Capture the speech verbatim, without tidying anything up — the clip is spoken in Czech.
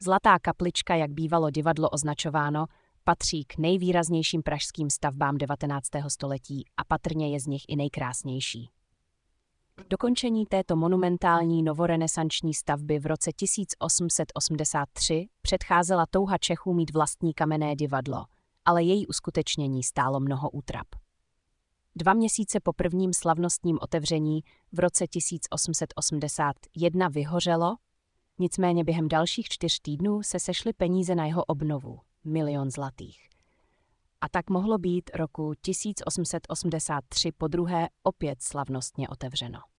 Zlatá kaplička, jak bývalo divadlo označováno, patří k nejvýraznějším pražským stavbám devatenáctého století a patrně je z nich i nejkrásnější. Dokončení této monumentální novorenesanční stavby v roce tisíc osm set osmdesát tři předcházela touha Čechů mít vlastní kamenné divadlo, ale její uskutečnění stálo mnoho útrap. Dva měsíce po prvním slavnostním otevření v roce tisíc osm set osmdesát jedna vyhořelo, nicméně během dalších čtyř týdnů se sešly peníze na jeho obnovu, milion zlatých. A tak mohlo být roku tisíc osm set osmdesát tři podruhé opět slavnostně otevřeno.